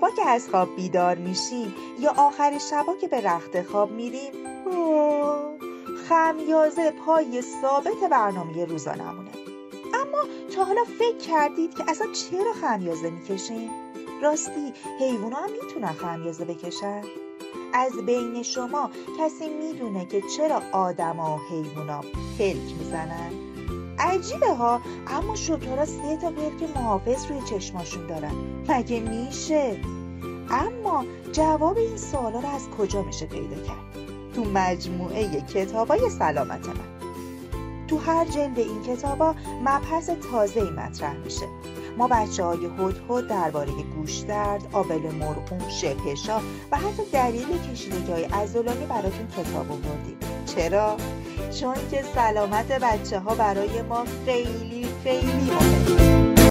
صبح که از خواب بیدار میشیم یا آخر شبا که به رخت خواب میریم، خمیازه پای ثابت برنامه روزانمونه. اما تا حالا فکر کردید که اصلا چرا خمیازه میکشیم؟ راستی حیوونا هم میتونن خمیازه بکشن؟ از بین شما کسی میدونه که چرا آدما و حیوونا پلک میزنن؟ عجیبه ها، اما شترها 3 تا پلک محافظ روی چشماشون دارن. مگه میشه؟ اما جواب این سوالا رو از کجا میشه پیدا کرد؟ تو مجموعه کتابای سلامت من. تو هر جلد این کتابا مبحث تازه‌ای مطرح میشه. ما بچه‌های هدهد درباره گوش‌درد، آبل مرغوم، شپشا و حتی دلیل کشیدگی‌های عضلانی براتون کتاب آوردیم. چرا؟ چون که سلامت بچه‌ها برای ما خیلی خیلی مهمه.